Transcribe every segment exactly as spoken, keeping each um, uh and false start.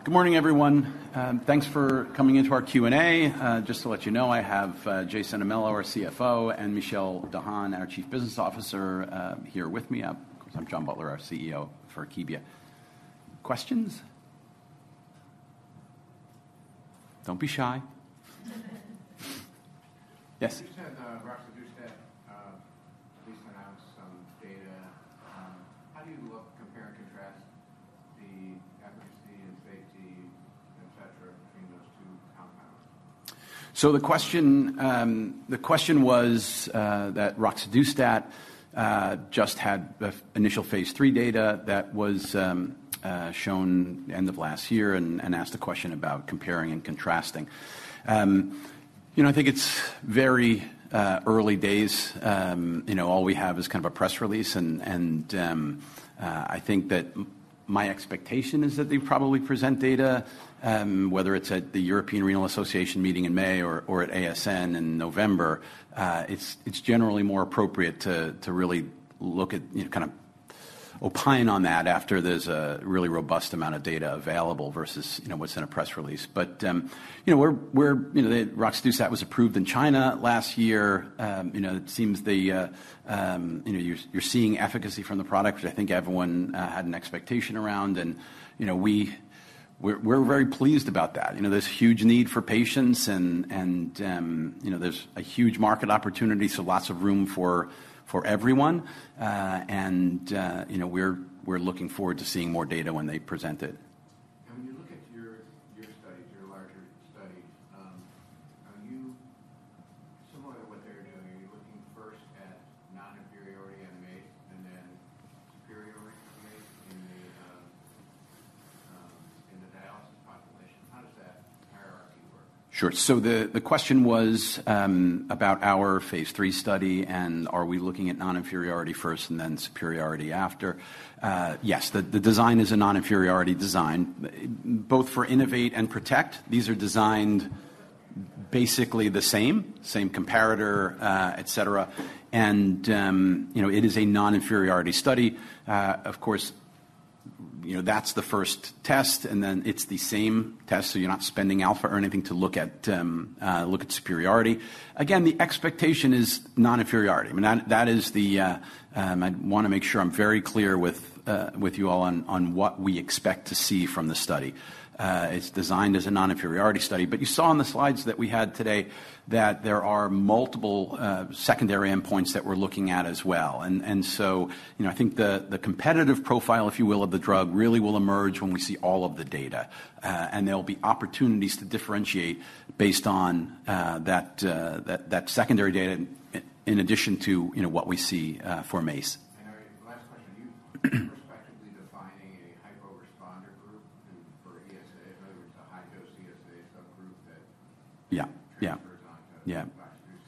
Good morning, everyone. Um, thanks for coming into our Q and A. Uh, just to let you know, I have uh, Jay Cinemello, our C F O, and Michelle Dahan, our Chief Business Officer, uh, here with me. Uh, of course, I'm John Butler, our C E O for Akebia. Questions? Don't be shy. Yes? You said uh, roxadustat uh, at least announced some data. Um, how do you look, compare and contrast the efficacy and safety, et cetera, between those two compounds? So the question, um, the question was uh, that roxadustat uh, just had the initial phase three data that was um, uh, shown end of last year, and, and asked a question about comparing and contrasting. Um, you know, I think it's very uh, early days. Um, you know, all we have is kind of a press release, and, and um, uh, I think that my expectation is that they probably present data, um, whether it's at the European Renal Association meeting in May or, or at A S N in November. Uh, it's it's generally more appropriate to to really look at, you know, kind of opine on that after there's a really robust amount of data available versus, you know, what's in a press release. But um, you know, we're we're you know, the roxadustat was approved in China last year. Um, you know, it seems the uh, um, you know you're, you're seeing efficacy from the product, which I think everyone uh, had an expectation around, and you know we. We're, we're very pleased about that. You know, there's huge need for patients, and and um, you know, there's a huge market opportunity, so lots of room for for everyone. Uh, and uh, you know, we're we're looking forward to seeing more data when they present it. And when you look at your your studies, your larger studies, um, are you similar to what they're doing? Are you looking first at non-inferiority on MACE and then superiority to MACE in the um, um, in the dialysis population? How does that hierarchy work? Sure. So the, the question was um, about our phase three study, and are we looking at non-inferiority first and then superiority after? Uh, yes, the, the design is a non-inferiority design, both for Innovate and Protect. These are designed basically the same, same comparator, uh, et cetera. And, um, you know, it is a non-inferiority study. Uh, of course, you know, that's the first test, and then it's the same test, so you're not spending alpha or anything to look at um, uh, look at superiority. Again, the expectation is non-inferiority. I mean, that, that is the. Uh, um, I want to make sure I'm very clear with uh, with you all on on what we expect to see from the study. Uh, it's designed as a non-inferiority study, but you saw on the slides that we had today that there are multiple uh, secondary endpoints that we're looking at as well. And, and so, you know, I think the, the competitive profile, if you will, of the drug really will emerge when we see all of the data. Uh, and there'll be opportunities to differentiate based on uh, that, uh, that, that secondary data in addition to, you know, what we see uh, for MACE. And our last question, you prospectively defining a hypo-responder group for E S A, in other words, a high-dose E S A subgroup that yeah, yeah. Yeah. roxadustat?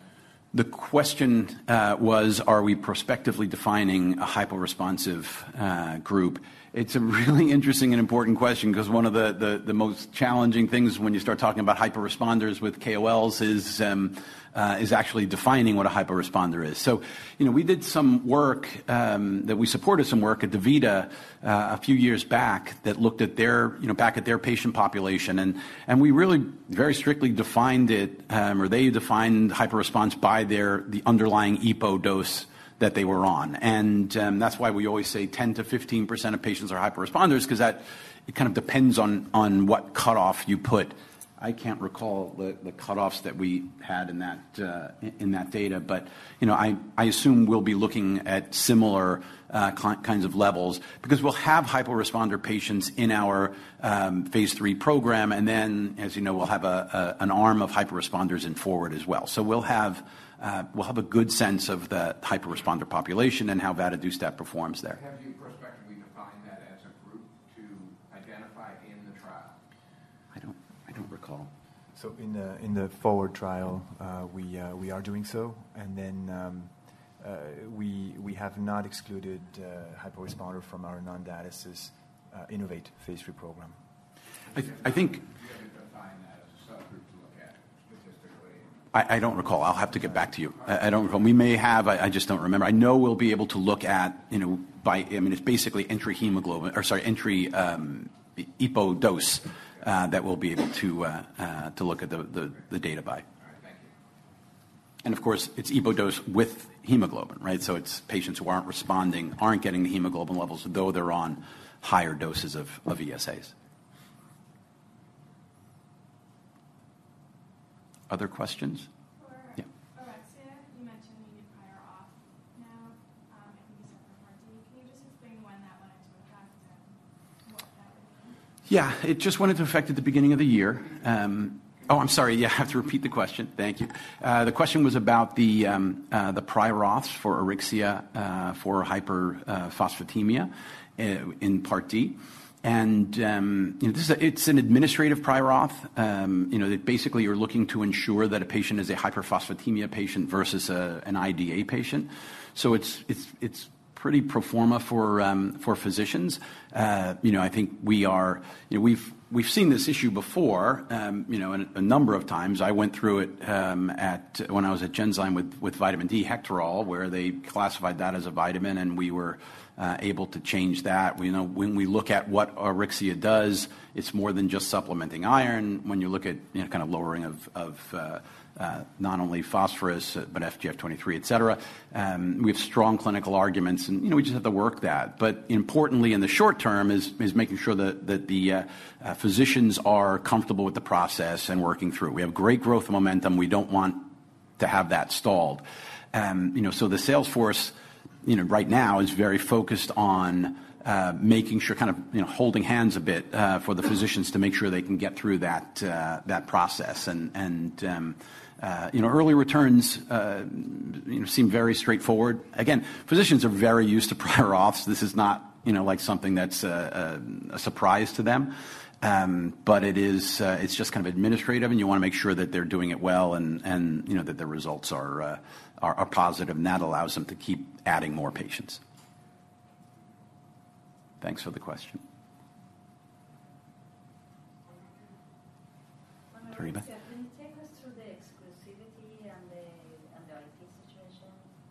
The question uh, was, are we prospectively defining a hyporesponsive uh, group? It's a really interesting and important question, because one of the, the, the most challenging things when you start talking about hyperresponders with K O Ls is um, uh, is actually defining what a hyperresponder is. So, you know, we did some work um, that we supported some work at DaVita uh, a few years back that looked at their, you know, back at their patient population, and and we really very strictly defined it, um, or they defined hyperresponse by their the underlying E P O dose that they were on. And um, that's why we always say ten to fifteen percent of patients are hyperresponders, because that it kind of depends on, on what cutoff you put. I can't recall the, the cutoffs that we had in that uh, in that data, but you know, I, I assume we'll be looking at similar uh, kinds of levels, because we'll have hyporesponder patients in our um, phase three program, and then, as you know, we'll have a, a, an arm of hyperresponders in forward as well. So we'll have Uh, we'll have a good sense of the hyperresponder population and how vadadustat performs there. Have you prospectively defined that as a group to identify in the trial? I don't. I don't recall. So in the in the forward trial, uh, we uh, we are doing so, and then um, uh, we we have not excluded uh, hyperresponder from our non-dialysis uh, Innovate phase three program. I, th- I think. I, I don't recall. I'll have to get back to you. I, I don't recall. We may have. I, I just don't remember. I know we'll be able to look at, you know, by, I mean, it's basically entry hemoglobin, or sorry, entry um, E P O dose uh, that we'll be able to uh, uh, to look at the, the, the data by. All right, thank you. And of course, it's E P O dose with hemoglobin, right? So it's patients who aren't responding, aren't getting the hemoglobin levels, though they're on higher doses of, of E S As. Other questions? For Yeah. orexia, you mentioned you need prior auth now. Um, I think you said for Part D. Can you just explain when that went into effect and what that would mean? Yeah, it just went into effect at the beginning of the year. Um, oh, I'm sorry. Yeah, I have to repeat the question. Thank you. Uh, the question was about the um, uh, the prior auths for Auryxia uh, for hyperphosphatemia uh, in Part D. And um, you know, this is a, it's an administrative prior auth. Um, you know, that basically you're looking to ensure that a patient is a hyperphosphatemia patient versus a, an I D A patient. So it's it's it's pretty pro forma for um, for physicians. Uh, you know, I think we are. You know, we've we've seen this issue before. Um, you know, a, a number of times. I went through it um, at when I was at Genzyme with with vitamin D, Hectorol, where they classified that as a vitamin, and we were Uh, able to change that. We know when we look at what Auryxia does, it's more than just supplementing iron. When you look at, you know, kind of lowering of, of uh, uh, not only phosphorus, uh, but F G F twenty-three, et cetera, um, we have strong clinical arguments, and, you know, we just have to work that. But importantly, in the short term, is, is making sure that, that the uh, uh, physicians are comfortable with the process and working through. We have great growth momentum. We don't want to have that stalled. Um, you know, so the sales force, you know, right now is very focused on uh, making sure, kind of, you know, holding hands a bit uh, for the physicians to make sure they can get through that uh, that process. And and um, uh, you know, early returns uh, you know seem very straightforward. Again, physicians are very used to prior auths. This is not, you know, like something that's a, a, a surprise to them. Um, but it is uh, it's just kind of administrative, and you want to make sure that they're doing it well, and and you know that the results are. Uh, Are, are positive, and that allows them to keep adding more patients. Thanks for the question. Teresa? Can you take us through the exclusivity and the, and the I P situation?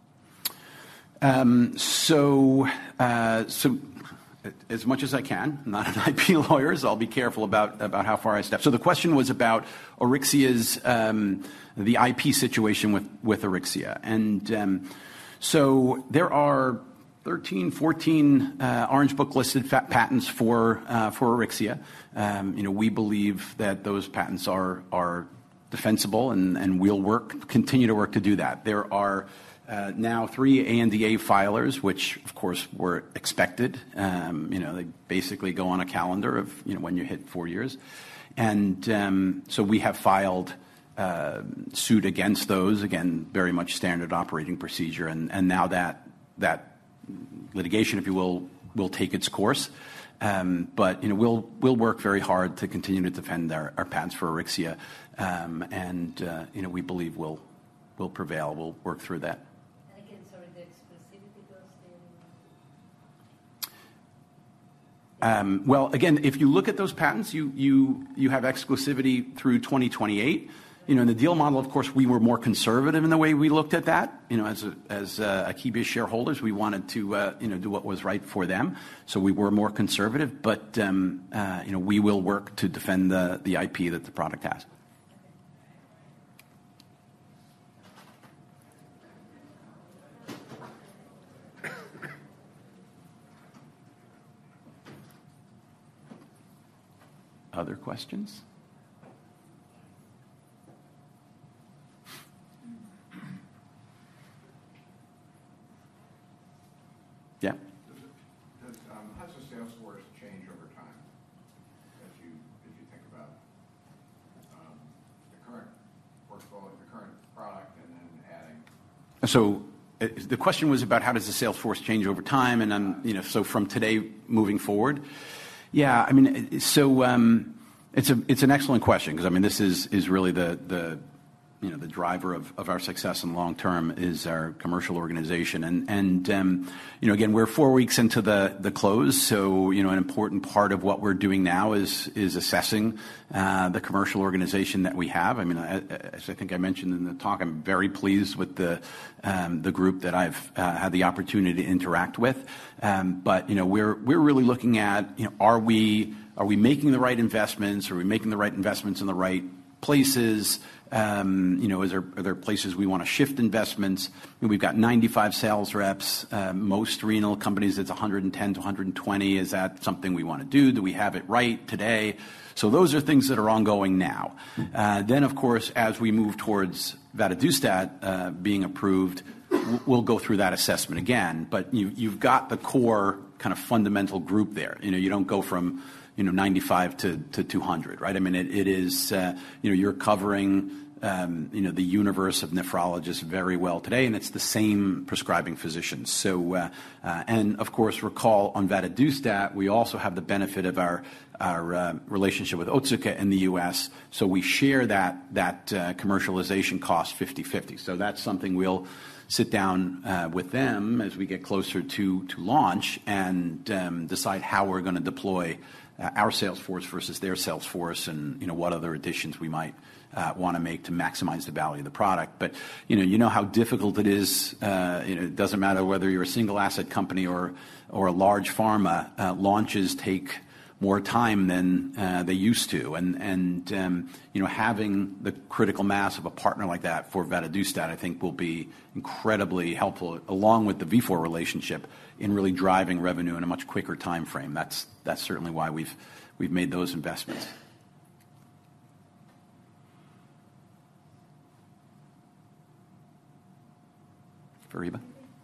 Um, so, uh, so as much as I can, I'm not an I P lawyer, so I'll be careful about, about how far I step. So the question was about Auryxia's, um, the I P situation with, with Auryxia. And um, so there are thirteen, fourteen uh, Orange Book listed patents for, uh, for Auryxia. Um, you know, we believe that those patents are, are defensible, and, and we'll work, continue to work to do that. There are Uh, now three A N D A filers, which of course were expected. Um, you know, they basically go on a calendar of, you know, when you hit four years. And um, so we have filed uh, suit against those, again, very much standard operating procedure. And, and now that, that litigation, if you will, will take its course. Um, but, you know, we'll, we'll work very hard to continue to defend our, our patents for Auryxia. Um, and, uh, you know, we believe we'll, we'll prevail. We'll work through that. Um, well, again, if you look at those patents, you, you, you have exclusivity through twenty twenty-eight. You know, in the deal model, of course, we were more conservative in the way we looked at that. You know, as a, as uh, Akebia shareholders, we wanted to, uh, you know, do what was right for them. So we were more conservative, but, um, uh, you know, we will work to defend the, the I P that the product has. Other questions? Yeah. Does, um, how does the sales force change over time as you as you think about um, the current portfolio, the current product, and then adding? So uh, the question was about how does the sales force change over time, and um, you know, so from today moving forward. Yeah, I mean, so um, it's a it's an excellent question, because I mean, this is is really the the you know the driver of, of our success in long term is our commercial organization, and and um, you know again, we're four weeks into the the close, so you know an important part of what we're doing now is is assessing uh, the commercial organization that we have. I mean, I, as I think I mentioned in the talk, I'm very pleased with the um, the group that I've uh, had the opportunity to interact with, um, but you know we're we're really looking at, you know are we are we making the right investments? Are we making the right investments in the right places? Um, you know, is there, are there places we want to shift investments? And we've got ninety-five sales reps. Uh, most renal companies, it's one hundred ten to one hundred twenty. Is that something we want to do? Do we have it right today? So those are things that are ongoing now. Uh, then, of course, as we move towards vadadustat uh, being approved, we'll go through that assessment again. But you, you've got the core kind of fundamental group there. You know, you don't go from you know ninety-five to, to two hundred, right? I mean, it, it is uh, you know you're covering um, you know the universe of nephrologists very well today, and it's the same prescribing physicians. So, uh, uh, and of course, recall on vadadustat, we also have the benefit of our our uh, relationship with Otsuka in the U S, so we share that that uh, commercialization cost fifty-fifty. So that's something we'll sit down uh, with them as we get closer to to launch and um, decide how we're going to deploy uh, our sales force versus their sales force, and you know what other additions we might uh, want to make to maximize the value of the product. But you know you know how difficult it is. Uh, you know it doesn't matter whether you're a single asset company or or a large pharma. Uh, launches take more time than uh, they used to, and and um, you know having the critical mass of a partner like that for vadadustat, I think, will be incredibly helpful, along with the Vifor relationship, in really driving revenue in a much quicker time frame. That's that's certainly why we've we've made those investments. Fariba?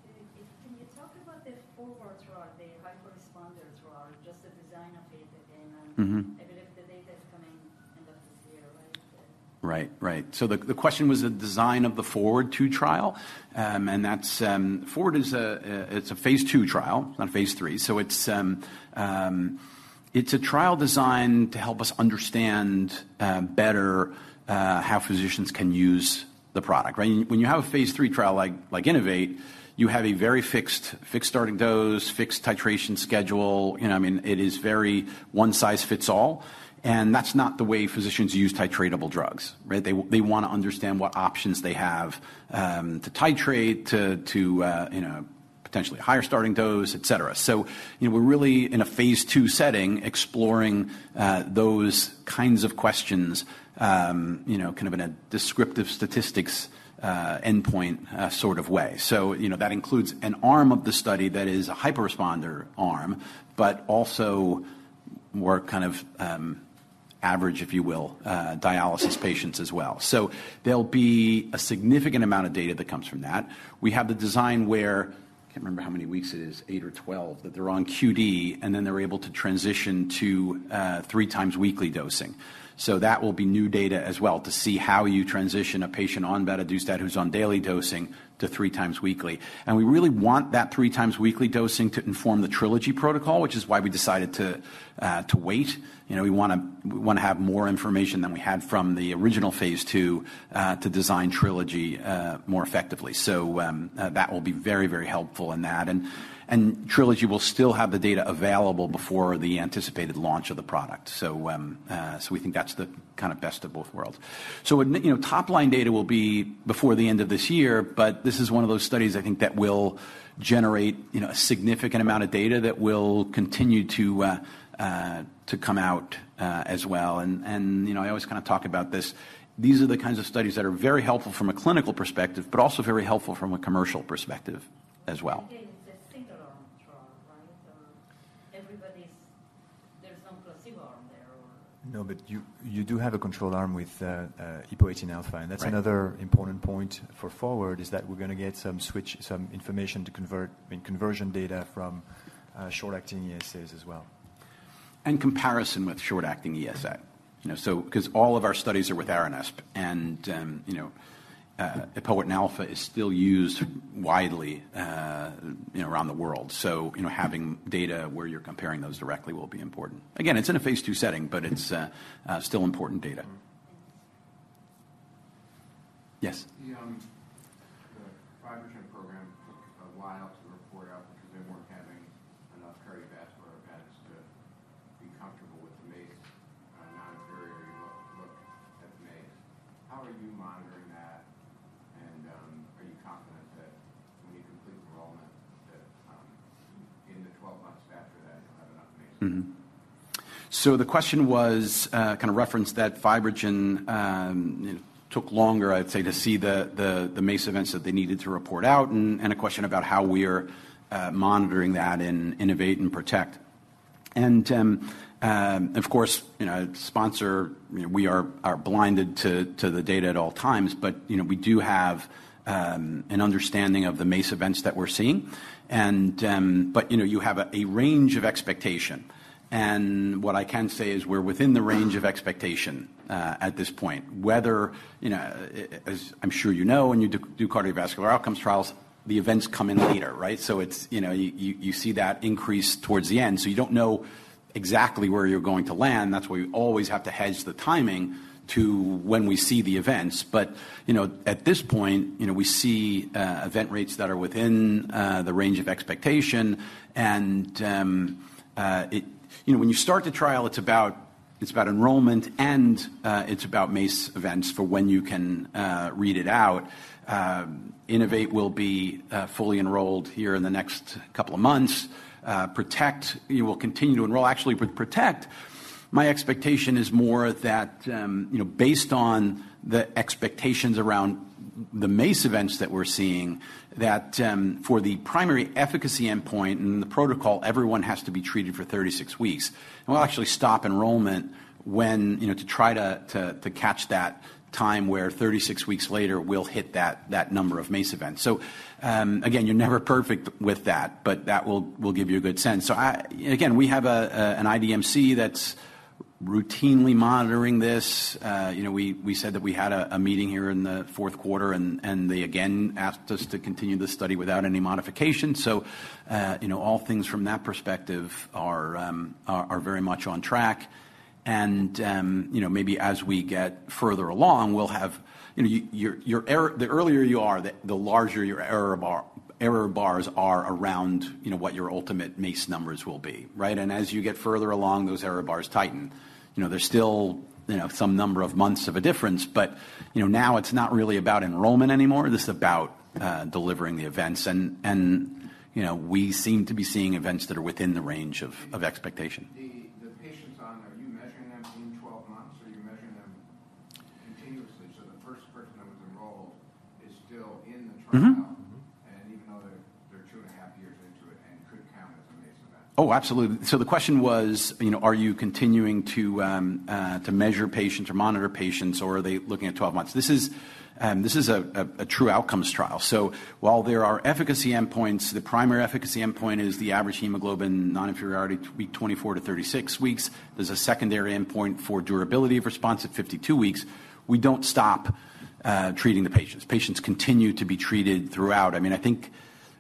Can you talk about the forward trial, the hyper-responder trial, just the design of it again? And Mm-hmm. I believe the data is coming end of this year, right? Right, right. So the, the question was the design of the Forward two trial, um, and that's um, Forward is a it's a phase two trial, it's not a phase three. So it's um, um, it's a trial designed to help us understand uh, better uh, how physicians can use the product. Right, when you have a phase three trial like like Innovate, you have a very fixed fixed starting dose, fixed titration schedule. You know, I mean, it is very one size fits all. And that's not the way physicians use titratable drugs, right? They they want to understand what options they have um, to titrate, to to uh, you know potentially a higher starting dose, et cetera. So you know we're really in a phase two setting, exploring uh, those kinds of questions, um, you know, kind of in a descriptive statistics uh, endpoint uh, sort of way. So you know that includes an arm of the study that is a hyperresponder arm, but also more kind of um, average, if you will, uh, dialysis patients as well. So there'll be a significant amount of data that comes from that. We have the design where, I can't remember how many weeks it is, eight or twelve, that they're on Q D, and then they're able to transition to uh, three times weekly dosing. So that will be new data as well to see how you transition a patient on vadadustat who's on daily dosing to three times weekly. And we really want that three times weekly dosing to inform the Trilogy protocol, which is why we decided to uh, to wait. You know, we want to we want to have more information than we had from the original phase two uh, to design Trilogy uh, more effectively. So um, uh, that will be very, very helpful in that. And And Trilogy will still have the data available before the anticipated launch of the product. So, um, uh, so we think that's the kind of best of both worlds. So, you know, top-line data will be before the end of this year, but this is one of those studies I think that will generate, you know, a significant amount of data that will continue to uh, uh, to come out uh, as well. And, and you know, I always kind of talk about this. These are the kinds of studies that are very helpful from a clinical perspective, but also very helpful from a commercial perspective as well. No, but you, you do have a control arm with uh, uh, E P O eighteen alpha, and that's right. Another important point for Forward is that we're going to get some switch, some information to convert, I mean, conversion data from uh, short-acting E S As as well. And comparison with short-acting E S A, you know, so because all of our studies are with Aranesp, and um, you know, uh, epoetin alpha is still used widely, uh, you know, around the world. So, you know, having data where you're comparing those directly will be important. Again, it's in a phase two setting, but it's uh, uh, still important data. Yes. The, um, the FibroGen program took a while to report out because they weren't having enough cardiovascular events to be comfortable with the MACE uh, non-inferiority look, look at the MACE. How are you monitoring that? And um, are you confident that when you complete enrollment, that um, in the twelve months after that, you'll have enough MACE? Mm-hmm. So the question was uh, kind of referenced that FibroGen um, you know, took longer, I'd say, to see the, the, the MACE events that they needed to report out, and, and a question about how we are uh, monitoring that in Innovate and Protect. And um, um, of course, you know, sponsor, you know, we are, are blinded to, to the data at all times, but you know, we do have um, an understanding of the MACE events that we're seeing. And um, but you know, you have a, a range of expectation. And what I can say is we're within the range of expectation uh, at this point. Whether, you know, as I'm sure you know, when you do, do cardiovascular outcomes trials, the events come in later, right? So it's, you know, you, you, you see that increase towards the end. So you don't know exactly where you're going to land. That's why we always have to hedge the timing to when we see the events. But, you know, at this point, you know, we see uh, event rates that are within uh, the range of expectation. And um, uh, it, you know, when you start the trial, it's about it's about enrollment and uh, it's about MACE events for when you can uh, read it out. Um, Innovate will be uh, fully enrolled here in the next couple of months. Uh, Protect, you will continue to enroll. Actually, with Protect, my expectation is more that, um, you know, based on the expectations around the MACE events that we're seeing, that um, for the primary efficacy endpoint in the protocol, everyone has to be treated for thirty-six weeks. And we'll actually stop enrollment when, you know, to try to, to, to catch that time where thirty-six weeks later we'll hit that, that number of MACE events. So, um, again, you're never perfect with that, but that will, will give you a good sense. So, I, again, we have a, a, an I D M C that's routinely monitoring this. Uh, you know, we, we said that we had a, a meeting here in the fourth quarter, and, and they again asked us to continue the study without any modification. So, uh, you know, all things from that perspective are, um, are, are very much on track. And, um, you know, maybe as we get further along, we'll have, you know, you, your, your error, the earlier you are, the, the larger your error bar, error bars are around, you know, what your ultimate MACE numbers will be, right? And as you get further along, those error bars tighten. You know, there's still, you know, some number of months of a difference, but, you know, now it's not really about enrollment anymore. This is about uh, delivering the events. And, and, you know, we seem to be seeing events that are within the range of, of expectation. The, the patients on, are you measuring them in twelve months, or are you measuring them continuously? So the first person that was enrolled is still in the trial, Mm-hmm. and even though they're, they're two and a half years into it and could count as a MACE event? Oh, absolutely. So the question was, you know, are you continuing to um, uh, to measure patients or monitor patients, or are they looking at twelve months? This is um, this is a, a, a true outcomes trial. So while there are efficacy endpoints, the primary efficacy endpoint is the average hemoglobin non-inferiority week twenty-four to thirty-six weeks. There's a secondary endpoint for durability of response at fifty-two weeks. We don't stop uh, treating the patients. Patients continue to be treated throughout. I mean, I think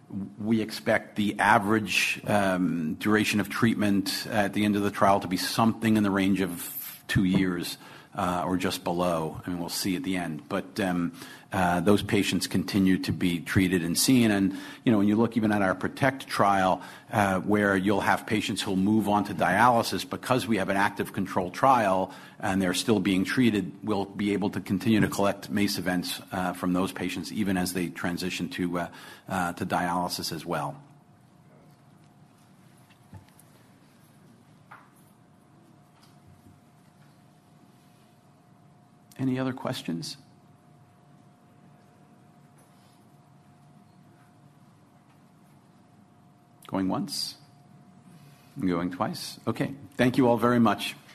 we expect the average um, duration of treatment at the end of the trial to be something in the range of two years uh, or just below. I mean, we'll see at the end. But um, uh, those patients continue to be treated and seen. And, you know, when you look even at our Protect trial, uh, where you'll have patients who'll move on to dialysis, because we have an active control trial and they're still being treated, we'll be able to continue to collect MACE events uh, from those patients even as they transition to, uh, uh, to dialysis as well. Any other questions? Going once? Going twice? Okay. Thank you all very much.